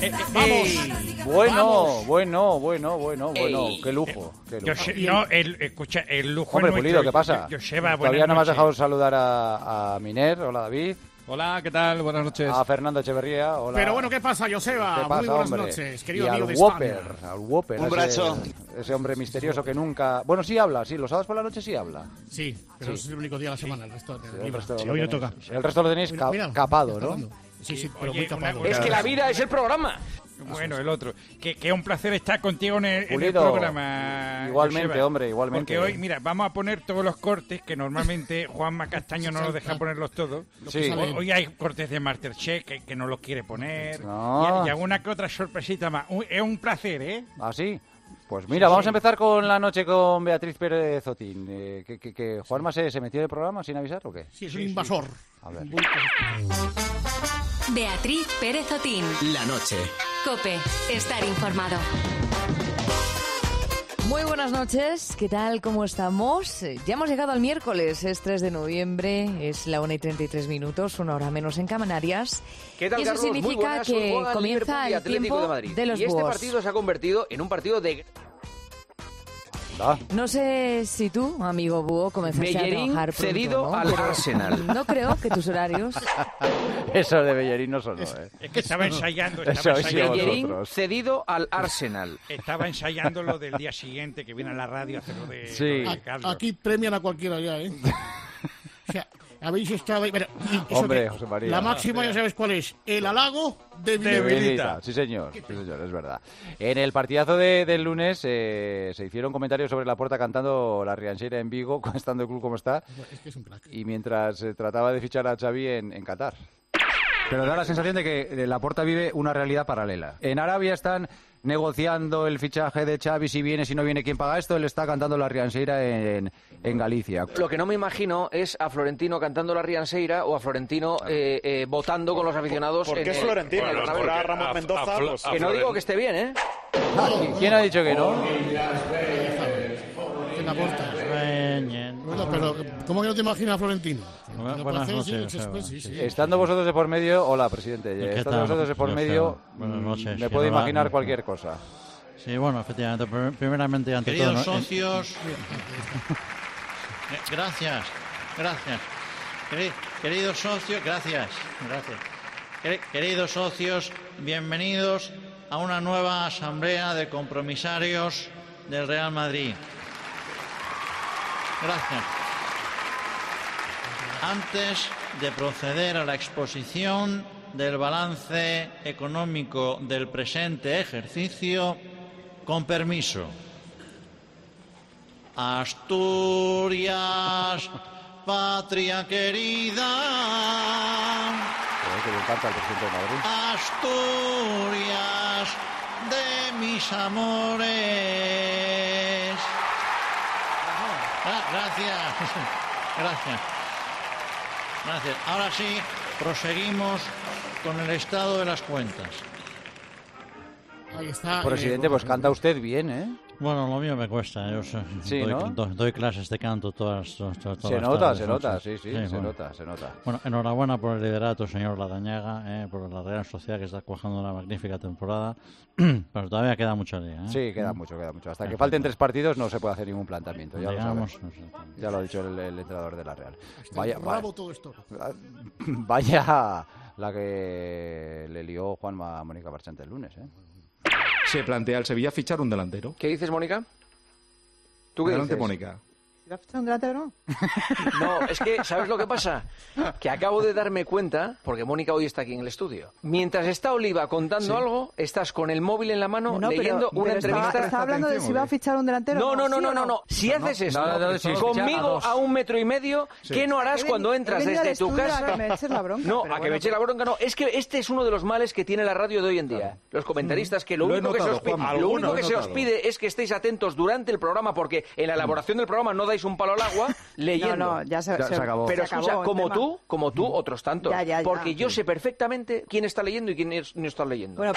Bueno. Qué lujo. Escucha, el lujo Hombre, es Pulido, nuestro. ¿qué pasa? Joseba, Todavía no me has noches. dejado saludar a Miner. Hola, David. Hola, ¿qué tal? Buenas noches. A Fernando Echeverría. Hola. Pero bueno, ¿qué pasa, Joseba? ¿Qué pasa, Muy buenas hombre? noches, querido y amigo al de Whopper, España. al Whopper. Un abrazo. Ese hombre misterioso que nunca... Bueno, sí habla, sí. Los sábados por la noche sí habla. Sí, pero Sí. es el único día de la semana, el resto Sí, libre. el resto Sí, lo hoy no tenéis- toca. El resto lo tenéis Mira, capado, está ¿no? hablando. Sí, pero Oye, muy capado. una Es que la vida es el programa. Bueno, el otro. Que es un placer estar contigo en el Pulido, programa. igualmente, Joseba. hombre, igualmente. Porque hoy, mira, vamos a poner todos los cortes que normalmente Juanma Castaño no nos deja ponerlos todos. Sí. Hoy hay cortes de Masterchef que no los quiere poner. No. Y alguna que otra sorpresita más. Es un placer, ¿eh? ¿Ah, sí? Pues mira, vamos a empezar con la noche con Beatriz Pérez Otín. ¿Que Juanma se metió en el programa sin avisar o qué? Sí, es un invasor. A ver. Beatriz Pérez Otín. La noche. COPE. Estar informado. Muy buenas noches, ¿qué tal? ¿Cómo estamos? Ya hemos llegado al miércoles, es 3 de noviembre, es la 1:33, una hora menos en Canarias. ¿Qué tal, y eso Carlos? Muy significa buenas. Hoy que juegan comienza Liverpool y el Atlético tiempo de Madrid. de los y este búhos. partido se ha convertido en un partido de... Ah, No sé si tú, amigo búho, comenzaste a Bellerín trabajar pronto, cedido ¿no? al Pero Arsenal. No creo que tus horarios... eso de Bellerín no sonó, ¿eh? Es que estaba ensayando. Eso Estaba sí, ensayando, Bellerín vosotros. cedido al Arsenal. estaba ensayando lo del día siguiente que viene a la radio a hacerlo de, Sí. lo de Carlos. Aquí premian a cualquiera ya, ¿eh? O sea, habéis estado ahí. Pero, y eso Hombre, que- José María. La máxima ya sabes cuál es. El halago de Debilita. Villarreal. Sí, señor, es verdad. En el partidazo del lunes se hicieron comentarios sobre Laporta cantando la Rianxeira en Vigo, estando el club como está, Es que es un crack. y mientras trataba de fichar a Xavi en Qatar. Pero da la sensación de que Laporta vive una realidad paralela. En Arabia están negociando el fichaje de Xavi, si viene, si no viene, quién paga esto. Él está cantando la Rianxeira en Galicia. Lo que no me imagino es a Florentino cantando la Rianseira o a Florentino votando con los aficionados. ¿Por qué es Florentino? en el Bueno, Bernabéu. ahora Ramón Mendoza, pues... Que no digo que esté bien, ¿eh? ¿Quién ha dicho que no? En la puerta. Bueno, pero ¿cómo que no te imaginas a Florentino? Buenas Sí, noches, sí, Joseba. sí, sí. Estando vosotros de por medio... Hola, presidente. ¿Qué Estando tal? vosotros de por Yo medio, sé. Buenas noches. me puedo Hola. imaginar cualquier cosa. Sí, bueno, efectivamente. Primeramente, ante Queridos todo... socios, gracias. Queridos socios, gracias. Queridos socios, bienvenidos a una nueva asamblea de compromisarios del Real Madrid. Gracias. Antes de proceder a la exposición del balance económico del presente ejercicio, con permiso. Asturias, patria querida. Que le encanta al presidente de Madrid. Asturias de mis amores. Gracias. Ahora sí, proseguimos con el estado de las cuentas. Ahí está. Presidente, pues canta usted bien, ¿eh? Bueno, lo mío me cuesta. Yo Sí, ¿no? doy clases de canto todas Se las nota, tardes, se ¿no? nota, sí, bueno. se nota. Bueno, enhorabuena por el liderato, señor Ladañaga, por la Real Sociedad que está cuajando una magnífica temporada, pero todavía queda mucha liga, ¿eh? Sí, queda mucho. Hasta que falten 3 partidos no se puede hacer ningún planteamiento, ya lo Digamos, sabemos. no sé. Ya lo ha dicho el entrenador de la Real. Está bravo todo esto. Vaya la que le lió Juanma a Mónica Marchante el lunes, ¿eh? Se plantea el Sevilla fichar un delantero. ¿Qué dices, Mónica? ¿Tú qué Adelante, dices? Mónica. ¿La ficha un delantero? No, es que, ¿sabes lo que pasa? Que acabo de darme cuenta, porque Mónica hoy está aquí en el estudio. Mientras está Oliva contando algo, estás con el móvil en la mano No, leyendo una entrevista. Estaba hablando de si va a fichar un delantero. No. Si haces esto si conmigo a 1,5 metros, ¿qué no harás cuando entras desde tu casa? A que me eches la bronca. No, pero a que me eche la bronca no. Es que este es uno de los males que tiene la radio de hoy en día. Los comentaristas que lo Lo he único que se notado, os pide, Juanma. lo único Alguno que he se os notado. pide es que estéis atentos durante el programa, porque en la elaboración del programa no dais un palo al agua leyendo. No, ya se acabó. Pero se acabó escucha, el como tú, otros tantos. Ya. Porque yo sé perfectamente quién está leyendo y quién no está leyendo. Bueno,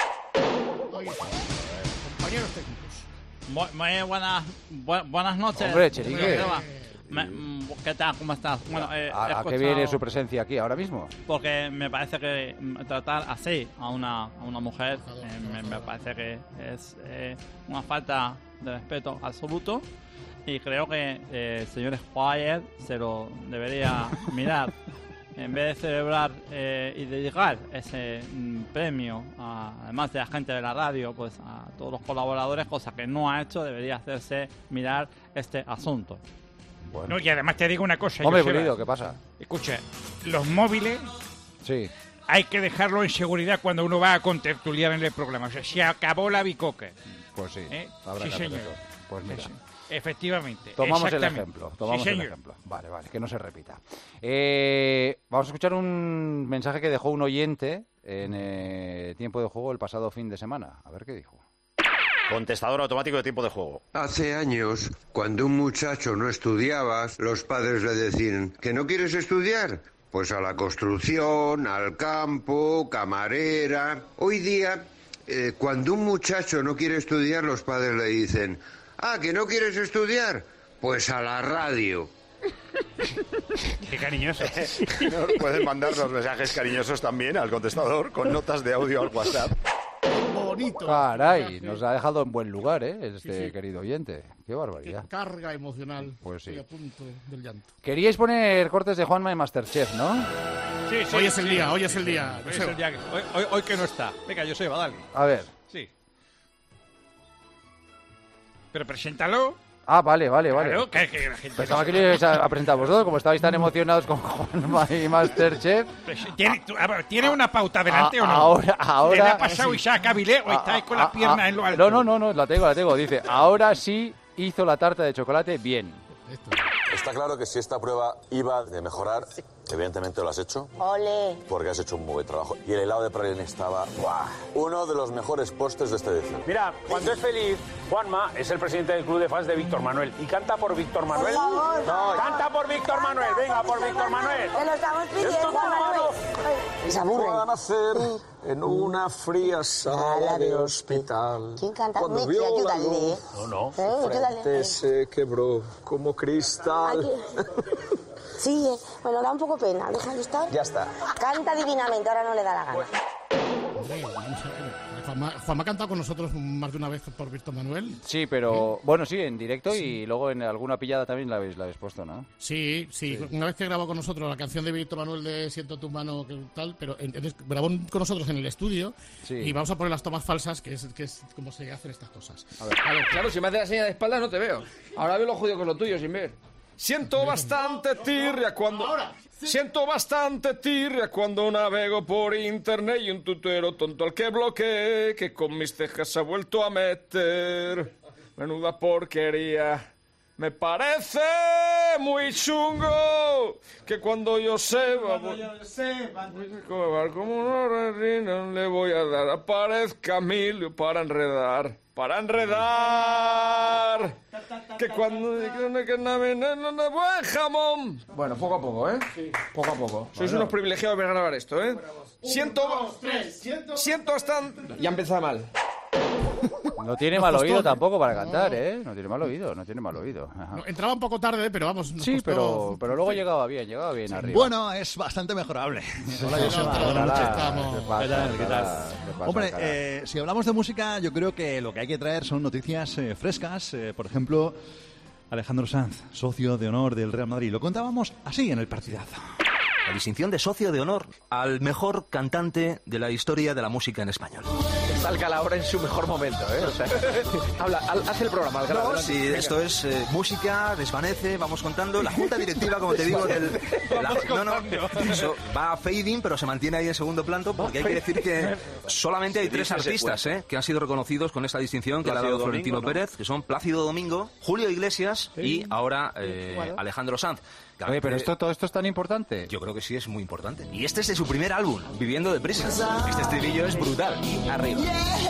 Compañeros técnicos. Muy buenas noches. Hombre, Cherique. ¿Qué tal? ¿Cómo estás? Bueno, ¿A qué viene su presencia aquí ahora mismo? Porque me parece que tratar así a una mujer me parece que es una falta de respeto absoluto, y creo que el señor Squire se lo debería mirar. En vez de celebrar y dedicar ese premio, además de la gente de la radio, pues a todos los colaboradores, cosa que no ha hecho, debería hacerse mirar este asunto. Bueno. No, y además te digo una cosa. Hombre, Joseba. querido, ¿qué pasa? Escucha, los móviles Sí. hay que dejarlo en seguridad cuando uno va a contertuliar en el programa. O sea, se acabó la bicoque. Pues sí, habrá Sí, que hacer señor. eso. Pues mira. Sí, efectivamente. Tomamos el exactamente. ejemplo. Tomamos Sí, el señor. ejemplo. Vale, que no se repita. Vamos a escuchar un mensaje que dejó un oyente en Tiempo de Juego el pasado fin de semana. A ver qué dijo. Contestador automático de Tiempo de Juego. Hace años, cuando un muchacho no estudiaba, los padres le decían, ¿que no quieres estudiar? Pues a la construcción, al campo, camarera. Hoy día, cuando un muchacho no quiere estudiar, los padres le dicen, ¿que no quieres estudiar? Pues a la radio. Qué cariñoso. Pueden mandar los mensajes cariñosos también al contestador con notas de audio al WhatsApp. Bonito. Caray, nos ha dejado en buen lugar, este querido oyente. Qué barbaridad. Qué carga emocional. Pues sí. Estoy a punto del llanto. Queríais poner cortes de Juanma en Masterchef, ¿no? Sí, Hoy es el día, hoy es el día. Hoy es el día hoy que no está. Venga, Joseba, dale. A ver. Sí. Pero preséntalo. Vale. Claro, que la gente... Pensaba que ibais a presentar vosotros, como estabais tan emocionados con Juanma y Masterchef. ¿Tiene una pauta delante o no? Ahora... ¿Le ha pasado Isaac Avilés o estáis con las piernas en lo alto? No, la tengo. Dice, ahora sí hizo la tarta de chocolate bien. Está claro que si esta prueba iba de mejorar, evidentemente lo has hecho. ¡Ole! Porque has hecho un muy buen trabajo. Y el helado de praline estaba, ¡buah!, uno de los mejores postres de esta edición. Mira, cuando es feliz, Juanma es el presidente del club de fans de Víctor Manuel. ¿Y canta por Víctor Manuel? Por favor. No, canta por Víctor Manuel. Venga, por Víctor Manuel. Te lo estamos pidiendo, Esto es Manuel. Y se aburren. Puedan hacer en una fría sala de hospital. ¿Quién canta? Cuando Miki, vio la ayúdale. luz, No. su frente se quebró como cristal. Sí, bueno, da un poco pena. Déjalo estar. Ya está. Canta divinamente, ahora no le da la gana. Juanma ha cantado con nosotros más de una vez por Víctor Manuel. Sí, pero... Bueno, sí, en directo y luego en alguna pillada también la habéis puesto, ¿no? Sí. Una vez que grabó con nosotros la canción de Víctor Manuel de Siento tu mano, que tal, pero grabó con nosotros en el estudio y vamos a poner las tomas falsas, que es como se hacen estas cosas. A ver, claro, si me hace la señal de espalda no te veo. Ahora veo lo jodido con lo tuyo sin ver. Siento bastante tirria cuando navego por internet y un tutero tonto al que bloqueé, que con mis cejas se ha vuelto a meter. Menuda porquería. Me parece muy chungo que cuando yo sepa como una reina le voy a dar aparezca Emilio para enredar. Que cuando buen jamón. Bueno, poco a poco, ¿eh? Sí. Poco a poco. Sois unos privilegiados de grabar esto, ¿eh? Siento bastante. Ya empezaba mal. No tiene mal oído tampoco para cantar, ¿eh? No tiene mal oído. Ajá. No, entraba un poco tarde, pero vamos. Sí, pero luego llegaba bien arriba. Bueno, es bastante mejorable. Hola, Joseba. ¿Qué tal? Hombre, si hablamos de música, yo creo que lo que hay que traer son noticias frescas. Por ejemplo, Alejandro Sanz, socio de honor del Real Madrid. Lo contábamos así en el partidazo. La distinción de socio de honor al mejor cantante de la historia de la música en español. Está Alcalá ahora en su mejor momento, ¿eh? O sea, haz el programa, Alcalá. No, sí, esto es música, desvanece, vamos contando. La junta directiva, como te digo, eso va fading, pero se mantiene ahí en segundo plano, porque hay que decir que solamente hay 3 artistas que han sido reconocidos con esta distinción que le ha dado Florentino Pérez, que son Plácido Domingo, Julio Iglesias y ahora Alejandro Sanz. Oye, pero todo esto es tan importante. Yo creo que sí, es muy importante. Y este es de su primer álbum, Viviendo deprisa. Este estribillo es brutal. Y arriba.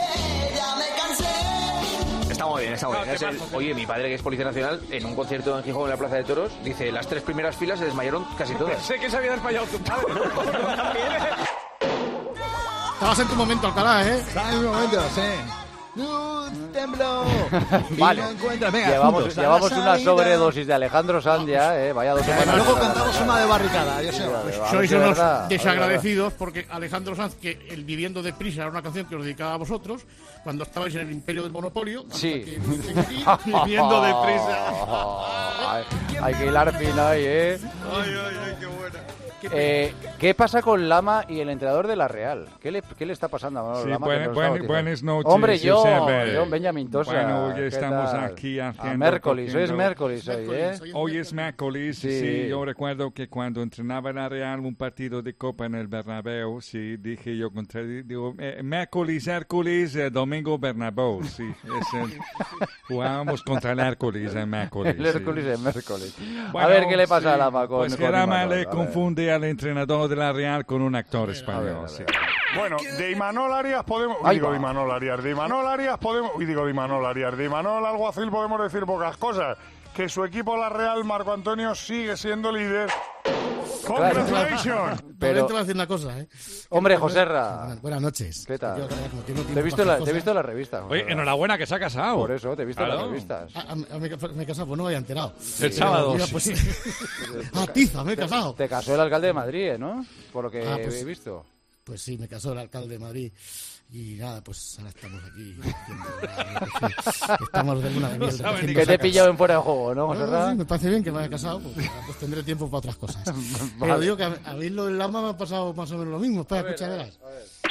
Está muy bien. Oye, mi padre, que es Policía Nacional, en un concierto en Gijón, en la Plaza de Toros, dice, las 3 primeras filas se desmayaron casi todas. Sé que se había desmayado tu padre. Estabas en tu momento, Alcalá, ¿eh? Estaba en mi momento, sí. Templo. Vale, Venga, llevamos una sobredosis de Alejandro Sanz ya, vaya 2 semanas. Luego cantamos una de barricada, yo sé. Sois unos desagradecidos porque Alejandro Sanz, que el Viviendo deprisa era una canción que os dedicaba a vosotros cuando estabais en el imperio del monopolio. Sí. Viviendo deprisa. Hay que hilar fino ahí, Ay, qué buena. ¿Qué pasa con Lama y el entrenador de la Real? ¿Qué le está pasando a Manolo Sí, Lama? buenas noches. Hombre, yo Josep. Benjamín Tosa. Bueno, hoy ¿qué estamos tal? aquí haciendo... Miércoles, hoy es miércoles hoy, ¿eh? Hoy es miércoles, Sí. sí. Yo recuerdo que cuando entrenaba la Real un partido de Copa en el Bernabéu, sí, dije yo digo, miércoles, Hércules, domingo Bernabéu, sí. Jugábamos contra el Hércules en miércoles. El Hércules en miércoles. Bueno, a ver qué le pasa sí. a Lama con Pues que con Lama Imanol, le a ver. confunde al entrenador de la Real con un actor español. Sí. Bueno, de Imanol Arias podemos... Ahí de va. Imanol Arias podemos... de Imanol Alguacil podemos decir pocas cosas. Que su equipo, la Real, Marco Antonio, sigue siendo líder. ¡Congratulations! Pero te voy a decir una cosa, Hombre, Joserra. Buenas noches. ¿Qué tal? Yo, como tengo Te he tiempo visto para la revista, Oye, Joserra. enhorabuena que se ha casado. Por eso, te he visto en Claro. las revistas. me he casado, pues no me había enterado. El sábado, Mira, sí. pues, a tiza, me he casado. Te casó el alcalde de Madrid, ¿no? Por lo que Pues, he visto. Pues sí, me casó el alcalde de Madrid. Y nada, pues ahora estamos aquí. Estamos de luna de miel. Que te he pillado en fuera de juego, ¿no, Sí, Joserra? me parece bien que me haya casado, pues tendré tiempo para otras cosas. Pero digo que a mí lo del Lama me ha pasado más o menos lo mismo. Espera, escucha, verás.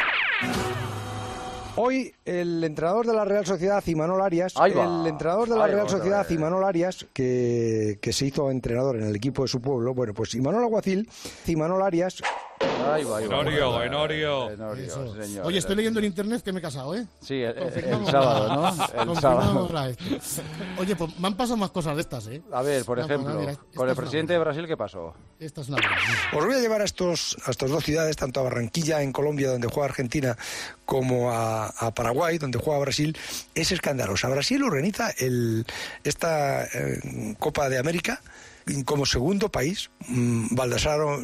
Hoy el entrenador de la Real Sociedad, Imanol Arias, Ahí va. Imanol Arias, que se hizo entrenador en el equipo de su pueblo, bueno, pues Imanol Alguacil, Imanol Arias... Ahí va. Enorio. Señor. Oye, estoy leyendo en internet que me he casado, ¿eh? Sí, el Confirmamos. sábado, ¿no? El Confirmamos sábado. otra vez. Oye, pues me han pasado más cosas de estas, ¿eh? A ver, por No, pues, ejemplo, mira, con el esta es presidente de Brasil, ¿qué pasó? Esta es una buena. Os voy a llevar a estas dos ciudades, tanto a Barranquilla, en Colombia, donde juega Argentina, como a Paraguay, donde juega Brasil. Es escandalosa. Brasil organiza esta Copa de América como segundo país. Baldasaro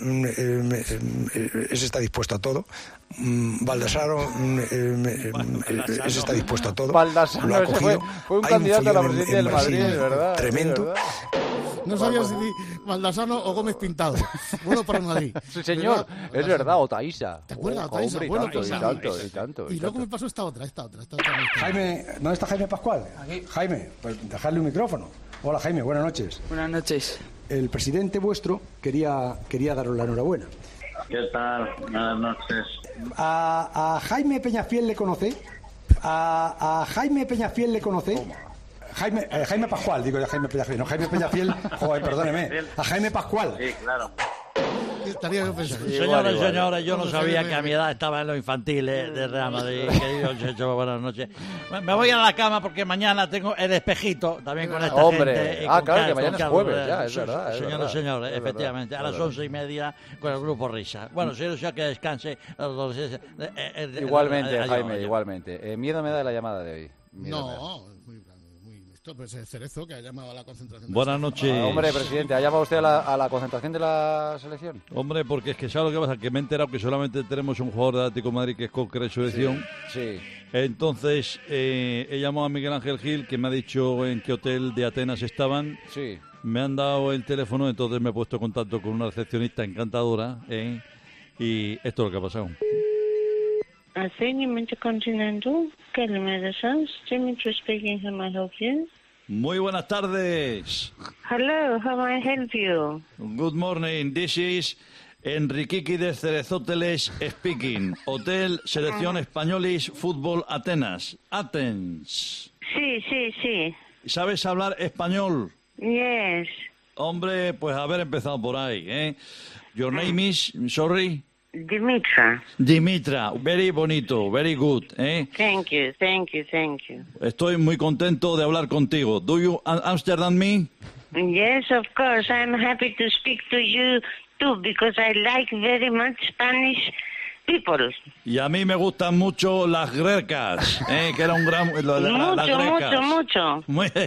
está dispuesto a todo. Baldasaro está dispuesto a todo. Baldasaro Lo ha cogido. fue un Hay candidato a la follón en presidencia del Brasil Madrid, ¿verdad? Tremendo. ¿verdad? No sabía si Baldasano o Gómez Pintado. Bueno para el Madrid. Sí, señor. Es verdad, o Taísa. ¿Te acuerdas, Ojo, Taísa? hombre, Bueno, y pues, tanto. Y luego me pasó esta otra. Jaime, ¿dónde está Jaime Pascual? Aquí. Jaime, pues dejarle un micrófono. Hola Jaime, buenas noches. Buenas noches. El presidente vuestro quería daros la enhorabuena. ¿Qué tal? Buenas noches. ¿A Jaime Peñafiel le conoce? ¿A Jaime Peñafiel le conoce? Jaime Pascual, digo ya Jaime Peñafiel. No, Jaime Peñafiel, joder, perdóneme. A Jaime Pascual. Sí, claro. Estaría yo pensando. Señores y señores, yo no sabía que a mi edad estaba en los infantiles de Real Madrid. Querido Checho, buenas noches. Me voy a la cama porque mañana tengo el espejito también con esta Hombre. gente. Claro, que mañana es jueves ya, es verdad. Señores y señores, efectivamente, a las 11:30 con el grupo Risa. Bueno, si ya que descanse. Igualmente, adiós, Jaime, adiós. igualmente. Miedo me da la llamada de hoy. No, esto pues es Cerezo que ha llamado a la concentración. Buenas noches. Hombre, presidente, ¿ha llamado usted a la concentración de la selección? Hombre, porque es que ¿sabes lo que pasa? Que me he enterado que solamente tenemos un jugador de Atlético de Madrid que es Coque Resurrección. Sí. Entonces, he llamado a Miguel Ángel Gil, que me ha dicho en qué hotel de Atenas estaban. Sí. Me han dado el teléfono, entonces me he puesto en contacto con una recepcionista encantadora. Y esto es lo que ha pasado. Athenian Intercontinental, Calimera Sans, Dimitri speaking, how may I help you? Muy buenas tardes. Hello, how may I help you? Good morning. This is Enriquiqui de Cerezóteles speaking. Hotel Selección Españolis Fútbol Atenas. Athens. Sí. ¿Sabes hablar español? Yes. Hombre, pues haber empezado por ahí, ¿eh? Your name is, sorry? Dimitra, very bonito, very good, ¿eh? Thank you. Estoy muy contento de hablar contigo. Do you Amsterdam me? Yes, of course. I'm happy to speak to you too, because I like very much Spanish people. Y a mí me gustan mucho las grecas, ¿eh? Que era un gran... las grecas. Mucho.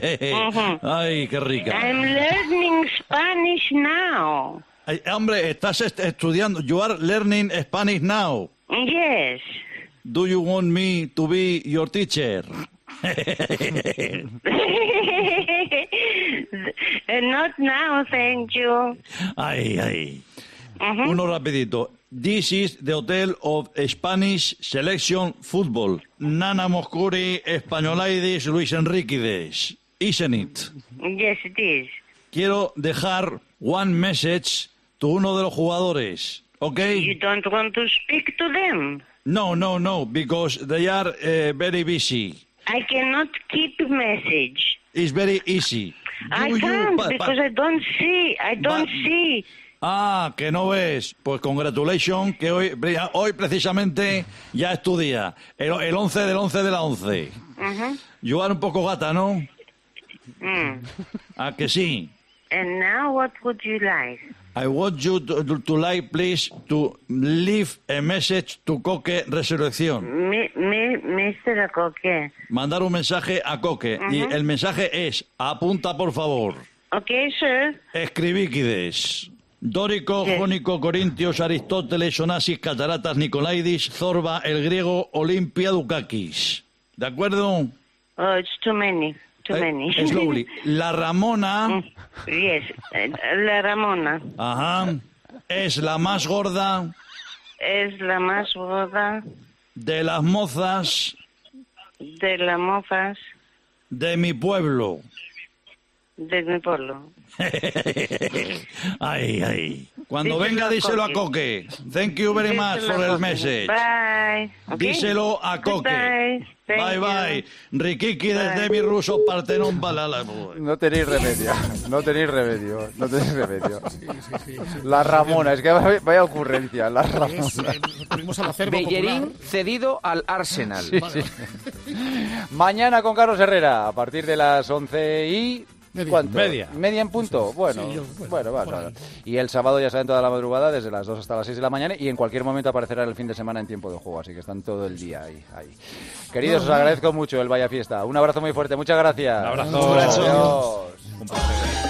Ay, qué rica. I'm learning Spanish now. Ay, hombre, estás estudiando. You are learning Spanish now. Yes. Do you want me to be your teacher? Not now, thank you. Ay. Uno rapidito. This is the hotel of Spanish Selection Football. Nana Moscuri, Españolaides, Luis Enriquez. Isn't it? Yes, it is. Quiero dejar one message to uno de los jugadores, ¿ok? You don't want to speak to them? No, because they are very busy. I cannot keep message. It's very easy. I can't because I don't see. Ah, que no ves. Pues congratulations, que hoy precisamente ya es tu día. El 11 del 11 de la 11. Jugar un poco gata, ¿no? ¿A que sí? And now what would you like? I want you to like, please, to leave a message to Coque Resurrección. Mr. Coque. Mandar un mensaje a Coque. Y el mensaje es, apunta por favor. Ok, sir. Escribíquides. Dórico, Jónico, Corintios, Aristóteles, Onasis, Cataratas, Nicolaidis, Zorba, el griego, Olimpia, Dukakis. ¿De acuerdo? Oh, it's too many. Slowly. La Ramona. Yes, la Ramona. Ajá. Es la más gorda. Es la más gorda. De las mozas. De las mozas. De mi pueblo. De mi pueblo. Ay. Cuando venga, díselo a Coque. Thank you very much for el message. Bye. Okay. Díselo a Coque. Bye. Riquiqui desde mi ruso Partenón Balala. No tenéis remedio. La Ramona, es que vaya ocurrencia, la Ramona. Bellerín cedido al Arsenal. Sí. Mañana con Carlos Herrera, a partir de las 11 y... ¿Cuánto? Media en punto. Bueno, va. Y el sábado ya saben toda la madrugada, desde las 2 hasta las 6 de la mañana, y en cualquier momento aparecerá el fin de semana en tiempo de juego, así que están todo el día ahí. Queridos, os agradezco mucho el Vaya Fiesta. Un abrazo muy fuerte, muchas gracias. Un abrazo. Adiós. Un placer.